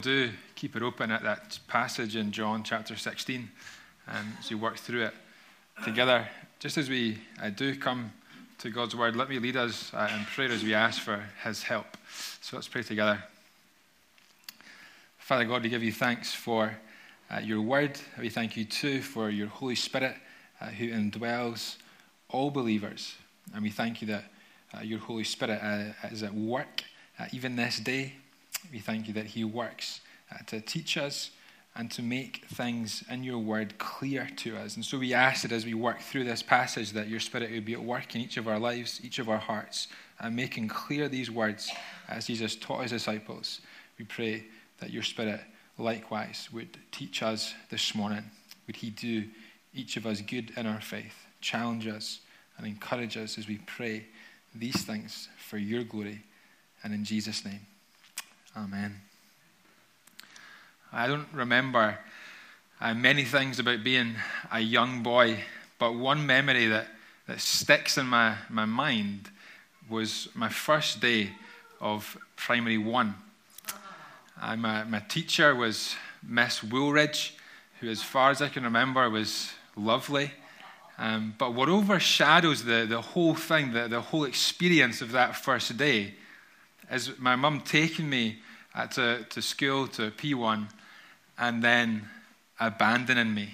Do keep it open at that passage in John chapter 16 as we work through it together. Just as we do come to God's word, let me lead us in prayer as we ask for his help. So let's pray together. Father God, we give you thanks for your word. We thank you too for your Holy Spirit who indwells all believers. And we thank you that your Holy Spirit is at work even this day. We thank you that he works to teach us and to make things in your word clear to us. And so we ask that as we work through this passage that your Spirit would be at work in each of our lives, each of our hearts, and making clear these words as Jesus taught his disciples. We pray that your Spirit likewise would teach us this morning. Would he do each of us good in our faith, challenge us and encourage us as we pray these things for your glory and in Jesus' name. Amen. I don't remember many things about being a young boy, but one memory that sticks in my mind was my first day of primary one. My teacher was Miss Woolridge, who as far as I can remember was lovely. But what overshadows the whole thing, the whole experience of that first day, is my mum taking me to school, to P1, and then abandoning me.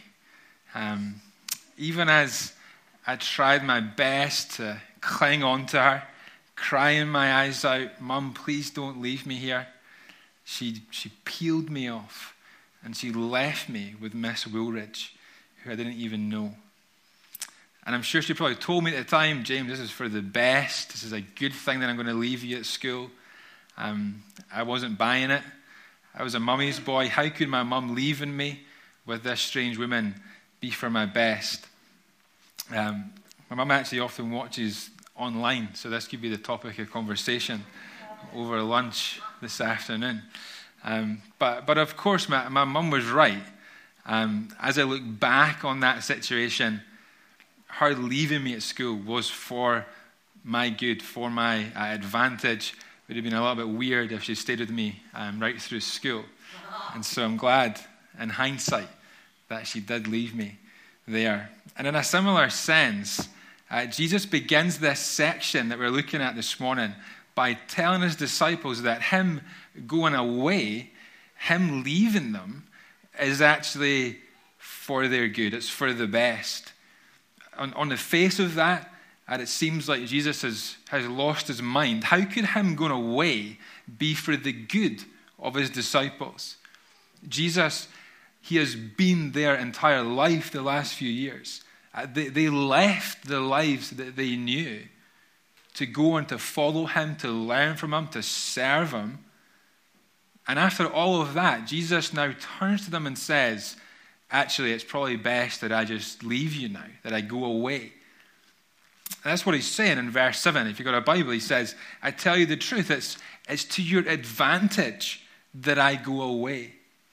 Even as I tried my best to cling on to her, crying my eyes out, "Mum, please don't leave me here," she peeled me off, and she left me with Miss Woolridge, who I didn't even know. And I'm sure she probably told me at the time, "James, this is for the best. This is a good thing that I'm going to leave you at school." I wasn't buying it. I was a mummy's boy. How could my mum leaving me with this strange woman be for my best? My mum actually often watches online, so this could be the topic of conversation over lunch this afternoon. But of course, my mum was right. As I look back on that situation, her leaving me at school was for my good, for my advantage. It would have been a little bit weird if she stayed with me right through school. And so I'm glad, in hindsight, that she did leave me there. And in a similar sense, Jesus begins this section that we're looking at this morning by telling his disciples that him going away, him leaving them, is actually for their good. It's for the best. On the face of that, and it seems like Jesus has lost his mind. How could him going away be for the good of his disciples? Jesus, he has been their entire life the last few years. They left the lives that they knew to go and to follow him, to learn from him, to serve him. And after all of that, Jesus now turns to them and says, "Actually, it's probably best that I just leave you now, that I go away." And that's what he's saying in verse 7. If you've got a Bible, he says, "I tell you the truth, it's to your advantage that I go away."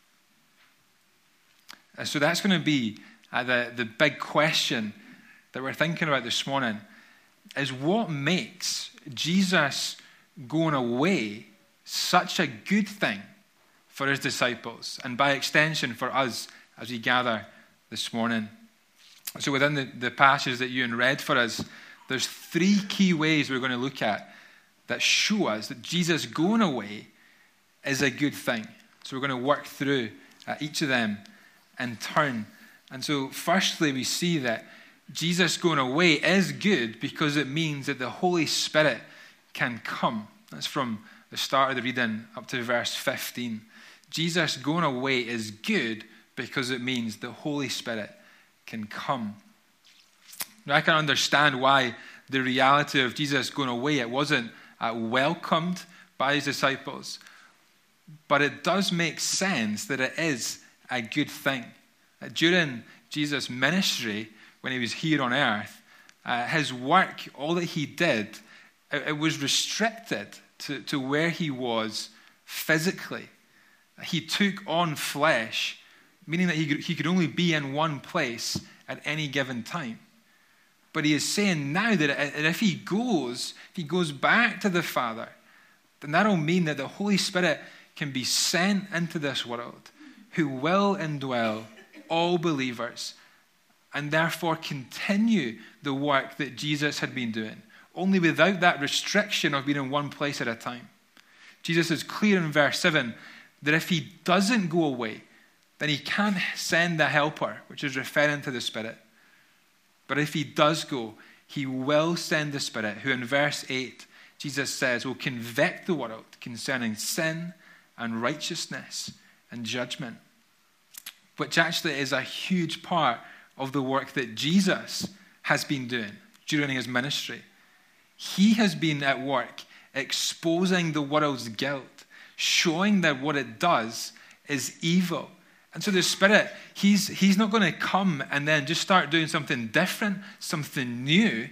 And so that's going to be the big question that we're thinking about this morning, is what makes Jesus going away such a good thing for his disciples, and by extension for us as we gather this morning. So within the passage that Ewan read for us, there's three key ways we're going to look at that show us that Jesus going away is a good thing. So we're going to work through each of them in turn. And so firstly, we see that Jesus going away is good because it means that the Holy Spirit can come. That's from the start of the reading up to verse 15. Jesus going away is good because it means the Holy Spirit can come. Now, I can understand why the reality of Jesus going away, it wasn't welcomed by his disciples. But it does make sense that it is a good thing. During Jesus' ministry, when he was here on earth, his work, all that he did, it was restricted to where he was physically. He took on flesh, meaning that he could only be in one place at any given time. But he is saying now that if he goes back to the Father, then that'll mean that the Holy Spirit can be sent into this world, who will indwell all believers and therefore continue the work that Jesus had been doing, only without that restriction of being in one place at a time. Jesus is clear in verse 7 that if he doesn't go away, then he can't send the helper, which is referring to the Spirit. But if he does go, he will send the Spirit, who in verse 8, Jesus says, will convict the world concerning sin and righteousness and judgment, which actually is a huge part of the work that Jesus has been doing during his ministry. He has been at work exposing the world's guilt, showing that what it does is evil. And so the Spirit, he's not going to come and then just start doing something different, something new,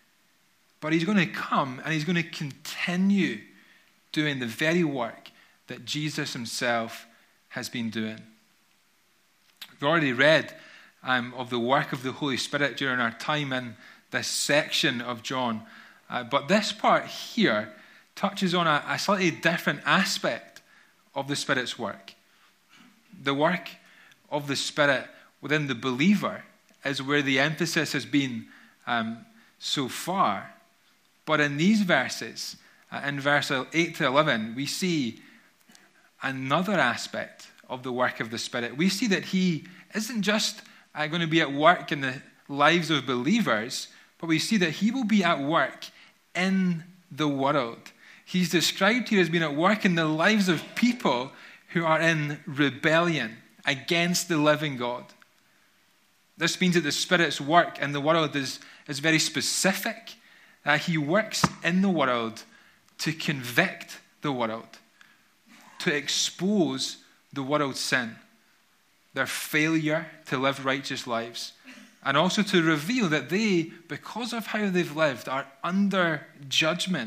but he's going to come and he's going to continue doing the very work that Jesus himself has been doing. We've already read of the work of the Holy Spirit during our time in this section of John. But this part here touches on a slightly different aspect of the Spirit's work. The work of the Spirit within the believer is where the emphasis has been so far. But in these verses, in verse 8 to 11, we see another aspect of the work of the Spirit. We see that he isn't just going to be at work in the lives of believers, but we see that he will be at work in the world. He's described here as being at work in the lives of people who are in rebellion against the living God. This means that the Spirit's work in the world is very specific. He works in the world to convict the world, to expose the world's sin, their failure to live righteous lives, and also to reveal that they, because of how they've lived, are under judgment.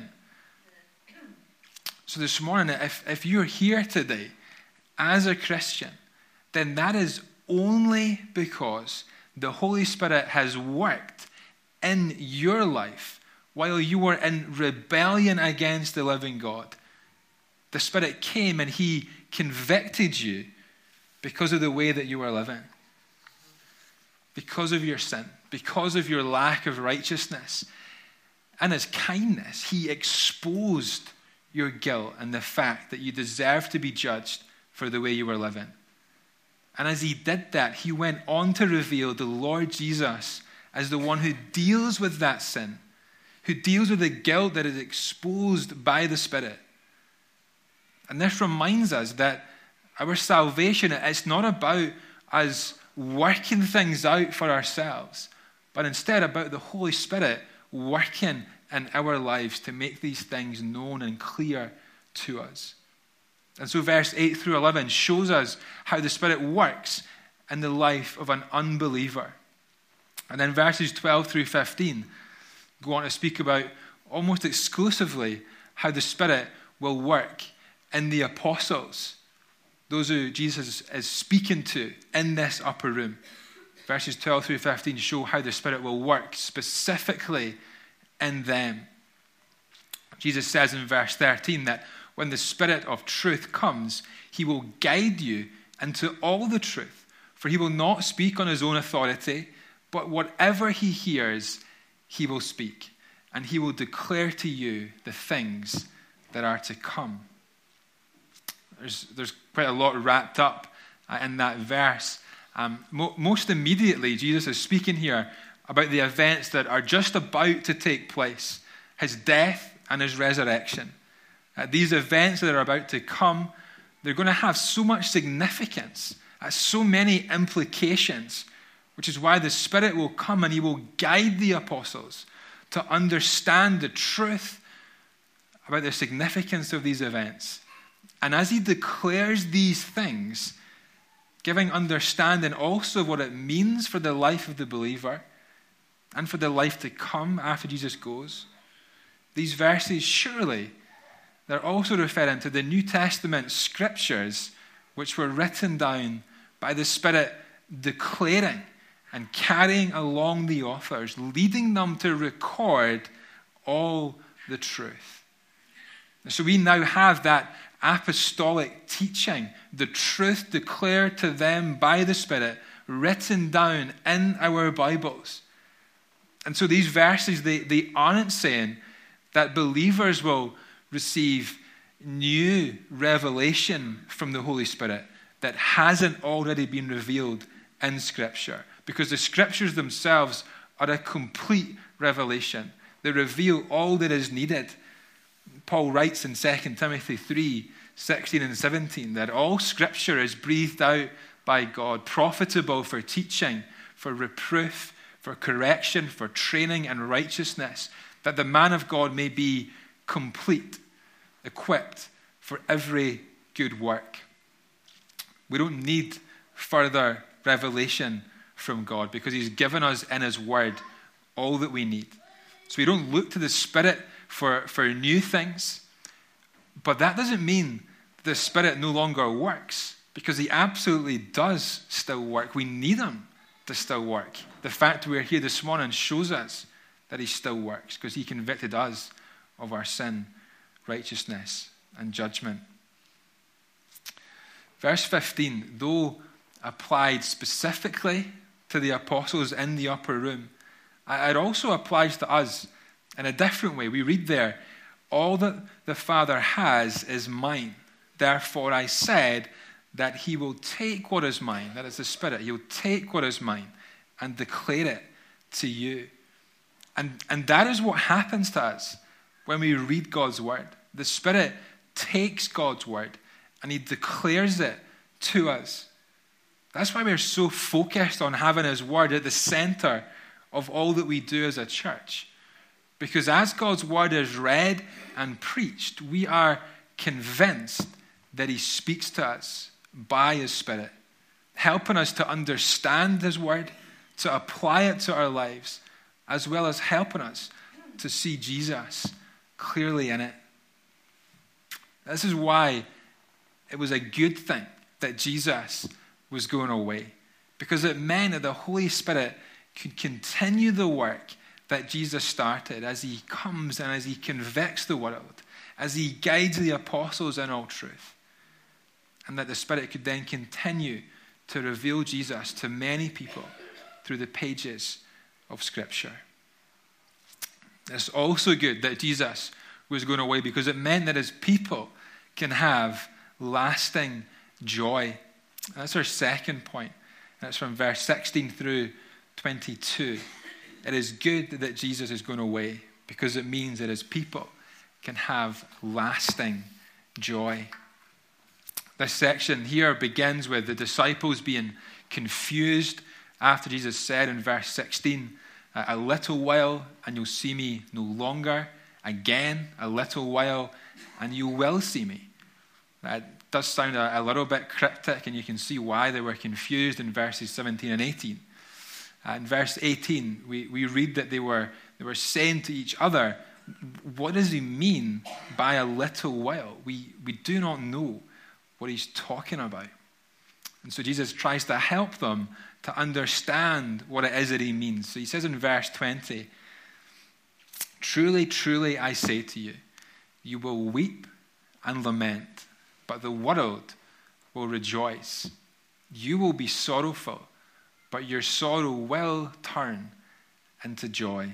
So this morning, if you're here today as a Christian, then that is only because the Holy Spirit has worked in your life while you were in rebellion against the living God. The Spirit came and he convicted you because of the way that you were living, because of your sin, because of your lack of righteousness. And his kindness, he exposed your guilt and the fact that you deserve to be judged for the way you were living. And as he did that, he went on to reveal the Lord Jesus as the one who deals with that sin, who deals with the guilt that is exposed by the Spirit. And this reminds us that our salvation is not about us working things out for ourselves, but instead about the Holy Spirit working in our lives to make these things known and clear to us. And so verse 8 through 11 shows us how the Spirit works in the life of an unbeliever. And then verses 12 through 15 go on to speak about almost exclusively how the Spirit will work in the apostles, those who Jesus is speaking to in this upper room. Verses 12 through 15 show how the Spirit will work specifically in them. Jesus says in verse 13 that when the Spirit of truth comes, he will guide you into all the truth, for he will not speak on his own authority, but whatever he hears, he will speak, and he will declare to you the things that are to come. There's quite a lot wrapped up in that verse. Most immediately, Jesus is speaking here about the events that are just about to take place, his death and his resurrection. These events that are about to come, they're going to have so much significance, so many implications, which is why the Spirit will come and he will guide the apostles to understand the truth about the significance of these events. And as he declares these things, giving understanding also of what it means for the life of the believer and for the life to come after Jesus goes, these verses surely they're also referring to the New Testament scriptures which were written down by the Spirit, declaring and carrying along the authors, leading them to record all the truth. So we now have that apostolic teaching, the truth declared to them by the Spirit, written down in our Bibles. And so these verses, they aren't saying that believers will receive new revelation from the Holy Spirit that hasn't already been revealed in Scripture. Because the Scriptures themselves are a complete revelation. They reveal all that is needed. Paul writes in 2 Timothy 3:16 and 17 that all Scripture is breathed out by God, profitable for teaching, for reproof, for correction, for training in righteousness, that the man of God may be complete, equipped for every good work. We don't need further revelation from God because he's given us in his word all that we need. So we don't look to the Spirit for new things, but that doesn't mean the Spirit no longer works, because he absolutely does still work. We need him to still work. The fact we're here this morning shows us that he still works, because he convicted us of our sin, righteousness, and judgment. Verse 15, though applied specifically to the apostles in the upper room, it also applies to us in a different way. We read there, all that the Father has is mine. Therefore I said that he will take what is mine, that is the Spirit, he'll take what is mine and declare it to you. And that is what happens to us when we read God's word. The Spirit takes God's word and he declares it to us. That's why we're so focused on having his word at the center of all that we do as a church. Because as God's word is read and preached, we are convinced that he speaks to us by his Spirit, helping us to understand his word, to apply it to our lives, as well as helping us to see Jesus clearly in it. This is why it was a good thing that Jesus was going away, because it meant that the Holy Spirit could continue the work that Jesus started as he comes and as he convicts the world, as he guides the apostles in all truth, and that the Spirit could then continue to reveal Jesus to many people through the pages of Scripture. It's also good that Jesus was going away, because it meant that his people can have lasting joy. That's our second point. And it's from verse 16 through 22. It is good that Jesus is going away, because it means that his people can have lasting joy. This section here begins with the disciples being confused after Jesus said in verse 16, a little while and you'll see me no longer. Again, a little while and you will see me. That does sound a little bit cryptic, and you can see why they were confused in verses 17 and 18. In verse 18, we read that they were saying to each other, what does he mean by a little while? We do not know what he's talking about. And so Jesus tries to help them to understand what it is that he means. So he says in verse 20, truly, truly, I say to you, you will weep and lament, but the world will rejoice. You will be sorrowful, but your sorrow will turn into joy.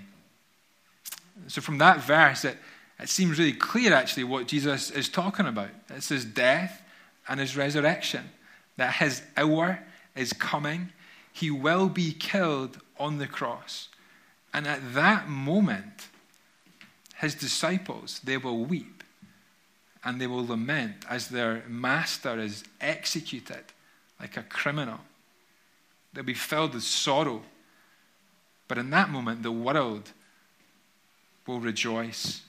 So from that verse, it seems really clear actually what Jesus is talking about. It's his death and his resurrection, that his hour is coming. He will be killed on the cross. And at that moment, his disciples, they will weep and they will lament as their master is executed like a criminal. They'll be filled with sorrow. But in that moment, the world will rejoice.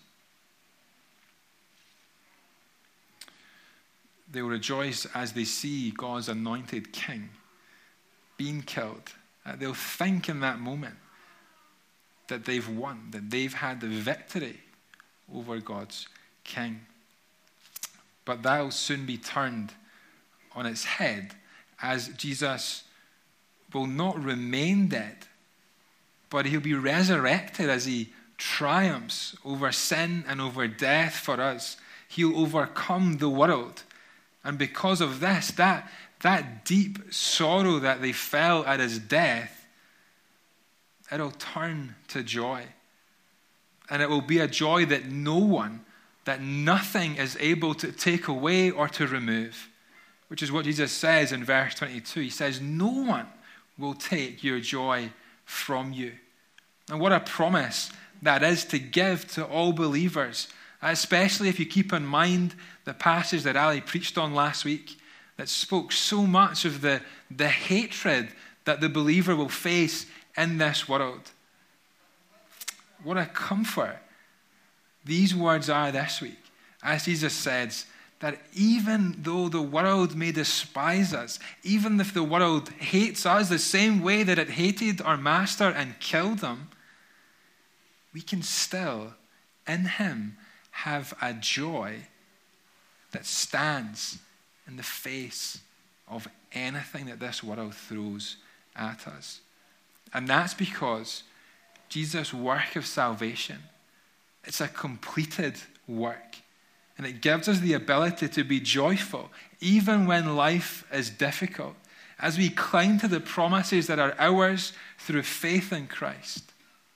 They will rejoice as they see God's anointed king being killed. They'll think in that moment that they've won, that they've had the victory over God's king. But that will soon be turned on its head, as Jesus will not remain dead, but he'll be resurrected as he triumphs over sin and over death for us. He'll overcome the world. And because of this, that deep sorrow that they felt at his death, it'll turn to joy. And it will be a joy that nothing is able to take away or to remove. Which is what Jesus says in verse 22. He says, no one will take your joy from you. And what a promise that is to give to all believers, especially if you keep in mind the passage that Ali preached on last week that spoke so much of the hatred that the believer will face in this world. What a comfort these words are this week, as Jesus says, that even though the world may despise us, even if the world hates us the same way that it hated our master and killed him, we can still, in him, have a joy that stands in the face of anything that this world throws at us. And that's because Jesus' work of salvation, it's a completed work. And it gives us the ability to be joyful, even when life is difficult, as we cling to the promises that are ours through faith in Christ.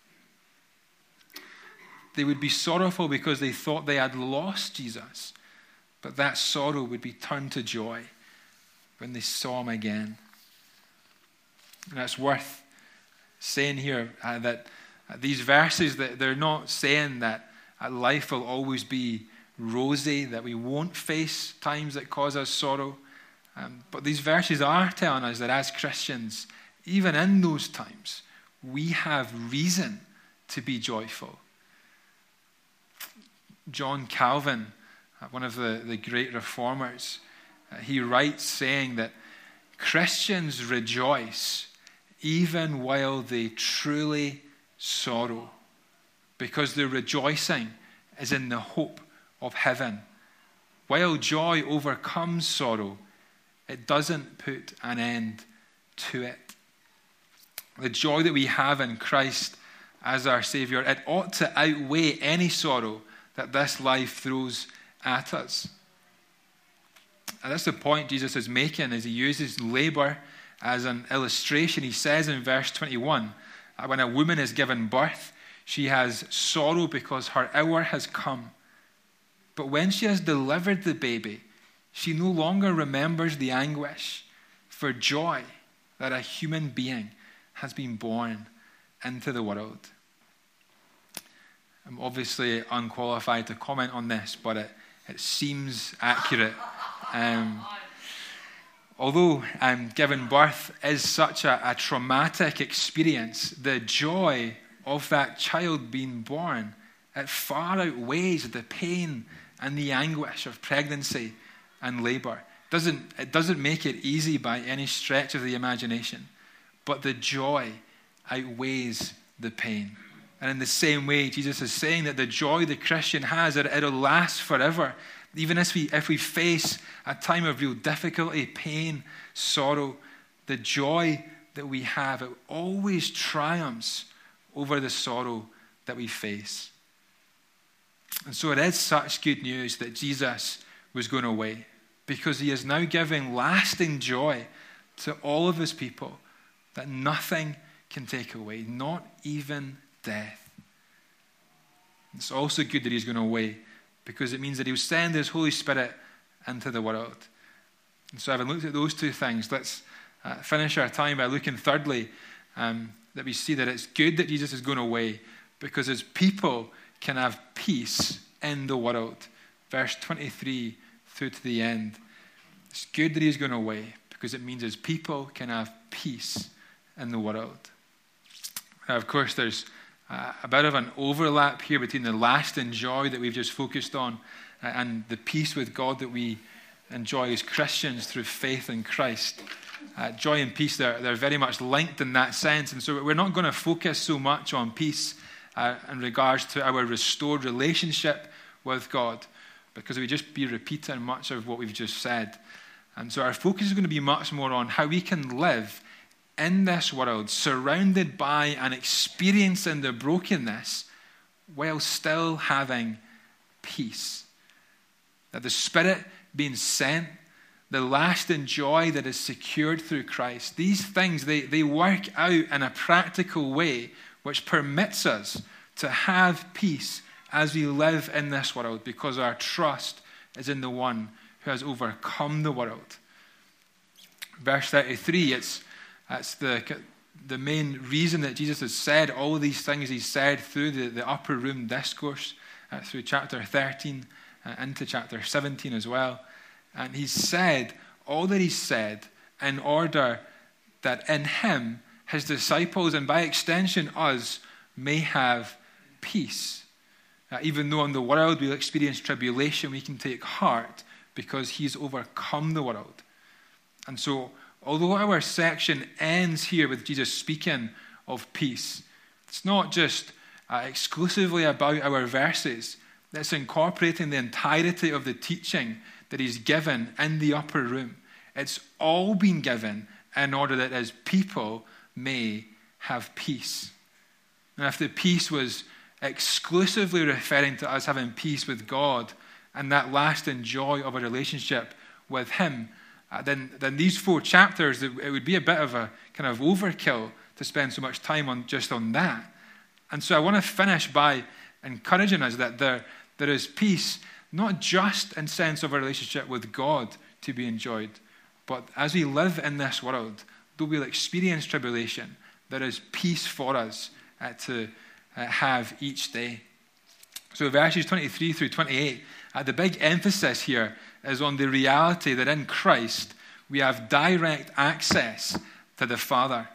They would be sorrowful because they thought they had lost Jesus, but that sorrow would be turned to joy when they saw him again. And it's worth saying here that these verses, that they're not saying that life will always be rosy, that we won't face times that cause us sorrow. But these verses are telling us that as Christians, even in those times, we have reason to be joyful. John Calvin, one of the great reformers, he writes saying that Christians rejoice even while they truly sorrow, because their rejoicing is in the hope of heaven. While joy overcomes sorrow, it doesn't put an end to it. The joy that we have in Christ as our Savior, it ought to outweigh any sorrow that this life throws at us. And that's the point Jesus is making as he uses labor as an illustration. He says in verse 21, when a woman is given birth, she has sorrow because her hour has come. But when she has delivered the baby, she no longer remembers the anguish for joy that a human being has been born into the world. I'm obviously unqualified to comment on this, but it seems accurate. Although giving birth is such a traumatic experience, the joy of that child being born, it far outweighs the pain and the anguish of pregnancy and labor. It doesn't make it easy by any stretch of the imagination, but the joy outweighs the pain. And in the same way, Jesus is saying that the joy the Christian has, it'll last forever. Even if we face a time of real difficulty, pain, sorrow, the joy that we have, it always triumphs over the sorrow that we face. And so it is such good news that Jesus was going away, because he is now giving lasting joy to all of his people that nothing can take away, not even death. It's also good that he's going away, because it means that he'll send his Holy Spirit into the world. And so having looked at those two things, let's finish our time by looking thirdly that we see that it's good that Jesus is going away, because his people can have peace in the world. Verse 23 through to the end. It's good that he's going away, because it means his people can have peace in the world. Now, of course, there's a bit of an overlap here between the lasting joy that we've just focused on and the peace with God that we enjoy as Christians through faith in Christ. Joy and peace, they're very much linked in that sense. And so we're not going to focus so much on peace in regards to our restored relationship with God, because we just be repeating much of what we've just said. And so our focus is going to be much more on how we can live in this world, surrounded by and experiencing the brokenness, while still having peace. that the Spirit being sent, the lasting joy that is secured through Christ, these things, they work out in a practical way which permits us to have peace as we live in this world, because our trust is in the one who has overcome the world. Verse 33, it's the main reason that Jesus has said all these things he said through the upper room discourse, through chapter 13 into chapter 17 as well. And he said all that he said in order that in him, his disciples, and by extension us, may have peace. Even though in the world we'll experience tribulation, we can take heart because he's overcome the world. And so, although our section ends here with Jesus speaking of peace, it's not just exclusively about our verses. It's incorporating the entirety of the teaching that he's given in the upper room. It's all been given in order that his people may have peace. And if the peace was exclusively referring to us having peace with God and that lasting joy of a relationship with him, then these 4 chapters, it would be a bit of a kind of overkill to spend so much time on just on that. And so I want to finish by encouraging us that there is peace, not just in sense of a relationship with God to be enjoyed, but as we live in this world, though we'll experience tribulation, there is peace for us to have each day. So verses 23 through 28, the big emphasis here is on the reality that in Christ we have direct access to the Father.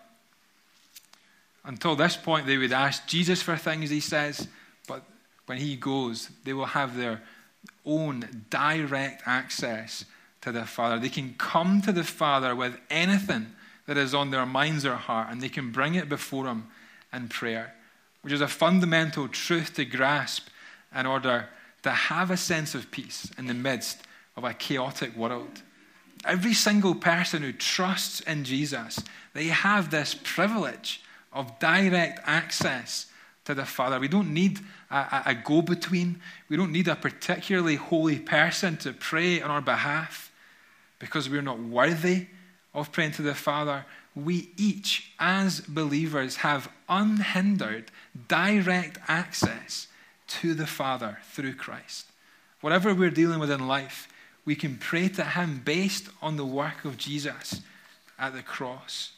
Until this point, they would ask Jesus for things, he says, but when he goes, they will have their own direct access to the Father. They can come to the Father with anything that is on their minds or heart, and they can bring it before him in prayer, which is a fundamental truth to grasp in order to have a sense of peace in the midst of a chaotic world. Every single person who trusts in Jesus, they have this privilege of direct access to the Father. We don't need a go-between. We don't need a particularly holy person to pray on our behalf because we're not worthy of praying to the Father. We each, as believers, have unhindered, direct access to the Father through Christ. Whatever we're dealing with in life, we can pray to him based on the work of Jesus at the cross.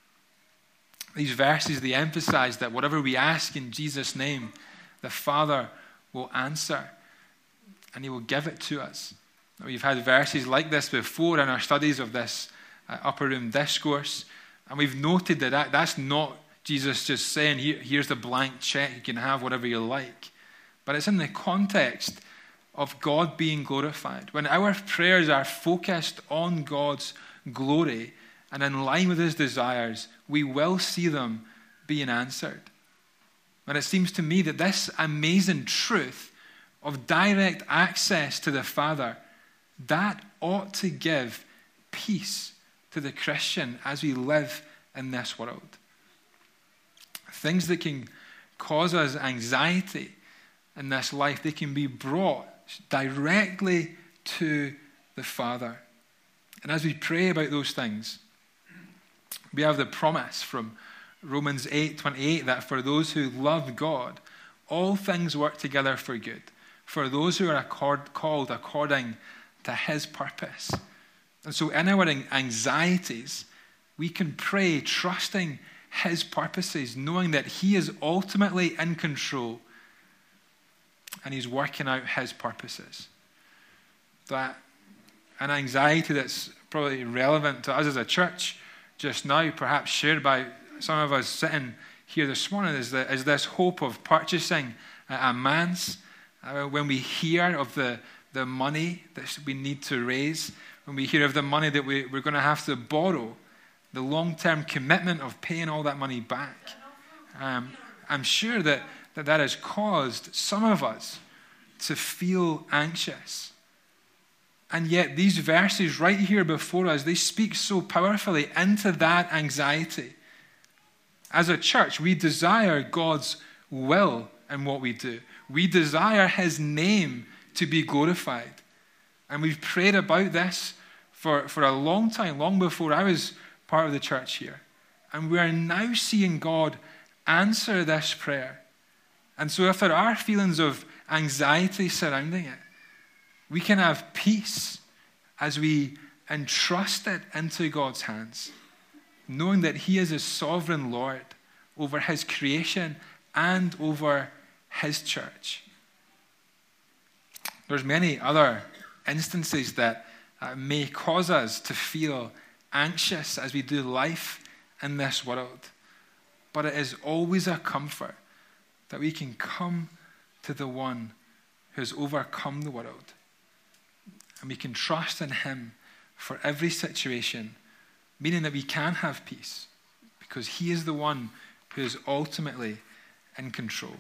These verses, they emphasize that whatever we ask in Jesus' name, the Father will answer and he will give it to us. We've had verses like this before in our studies of this upper room discourse, and we've noted that that's not Jesus just saying, here's the blank check, you can have whatever you like. But it's in the context of God being glorified. When our prayers are focused on God's glory and in line with his desires, we will see them being answered. And it seems to me that this amazing truth of direct access to the Father, that ought to give peace to the Christian as we live in this world. Things that can cause us anxiety in this life, they can be brought directly to the Father. And as we pray about those things, we have the promise from Romans 8:28 that for those who love God, all things work together for good, for those who are called according to his purpose. And so in our anxieties, we can pray trusting his purposes, knowing that he is ultimately in control and he's working out his purposes. That an anxiety that's probably relevant to us as a church just now, perhaps shared by some of us sitting here this morning, is this hope of purchasing a manse. When we hear of the money that we need to raise, when we hear of the money that we're going to have to borrow, the long-term commitment of paying all that money back, I'm sure that has caused some of us to feel anxious. And yet these verses right here before us, they speak so powerfully into that anxiety. As a church, we desire God's will in what we do. We desire his name to be glorified. And we've prayed about this for a long time, long before I was part of the church here. And we are now seeing God answer this prayer. And so if there are feelings of anxiety surrounding it, we can have peace as we entrust it into God's hands, knowing that he is a sovereign Lord over his creation and over his church. There's many other instances that may cause us to feel anxious as we do life in this world. But it is always a comfort that we can come to the one who has overcome the world. And we can trust in him for every situation, meaning that we can have peace because he is the one who is ultimately in control.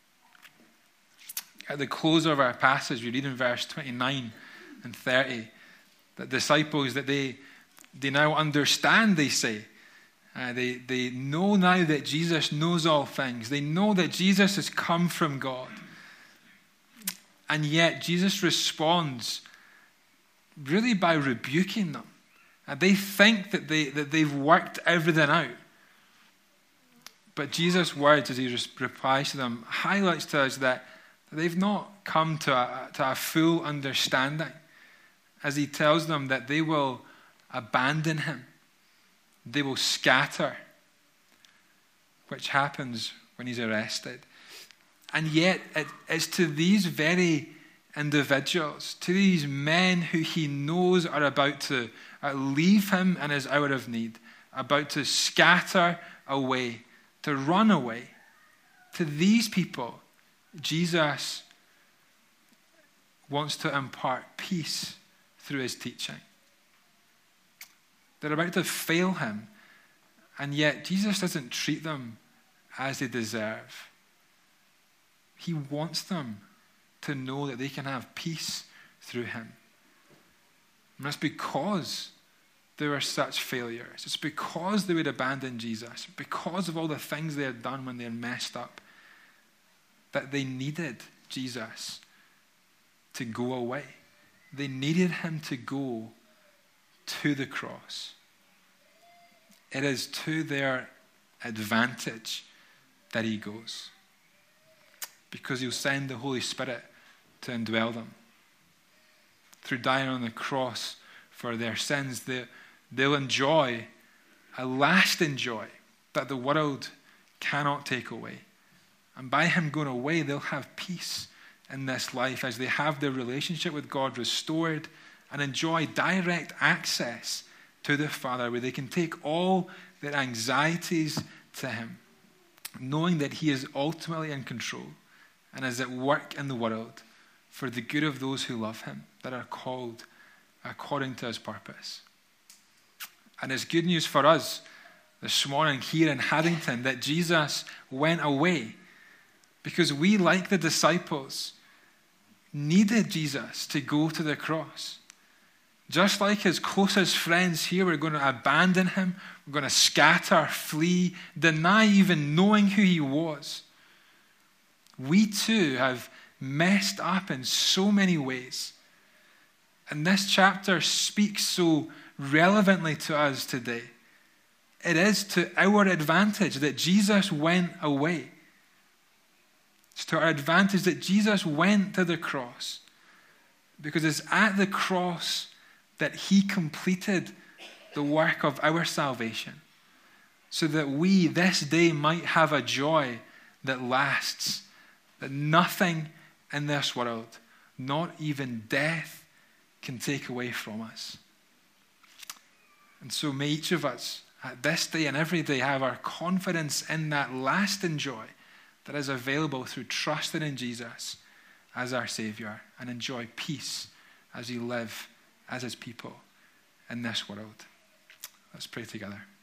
At the close of our passage, we read in verse 29 and 30 that disciples, that they now understand, they say. They know now that Jesus knows all things. They know that Jesus has come from God. And yet Jesus responds really by rebuking them. They think that they've worked everything out. But Jesus' words as he replies to them highlights to us that they've not come to a full understanding, as he tells them that they will abandon him. They will scatter, which happens when he's arrested. And yet it's to these very individuals, to these men who he knows are about to leave him in his hour of need, about to scatter away, to run away, to these people, Jesus wants to impart peace through his teaching. They're about to fail him, and yet Jesus doesn't treat them as they deserve. He wants them to know that they can have peace through him. And that's because they were such failures. It's because they would abandon Jesus, because of all the things they had done when they had messed up, that they needed Jesus to go away. They needed him to go to the cross. It is to their advantage that he goes, because he'll send the Holy Spirit to indwell them. Through dying on the cross for their sins, they'll enjoy a lasting joy that the world cannot take away. And by him going away, they'll have peace in this life as they have their relationship with God restored and enjoy direct access to the Father, where they can take all their anxieties to him, knowing that he is ultimately in control and is at work in the world for the good of those who love him, that are called according to his purpose. And it's good news for us this morning here in Haddington that Jesus went away, because we, like the disciples, needed Jesus to go to the cross. Just like his closest friends here were going to abandon him, we're going to scatter, flee, deny even knowing who he was. We too have messed up in so many ways. And this chapter speaks so relevantly to us today. It is to our advantage that Jesus went away. It's to our advantage that Jesus went to the cross, because it's at the cross that he completed the work of our salvation, so that we this day might have a joy that lasts, that nothing in this world, not even death, can take away from us. And so may each of us at this day and every day have our confidence in that lasting joy that is available through trusting in Jesus as our Savior, and enjoy peace as we live as his people in this world. Let's pray together.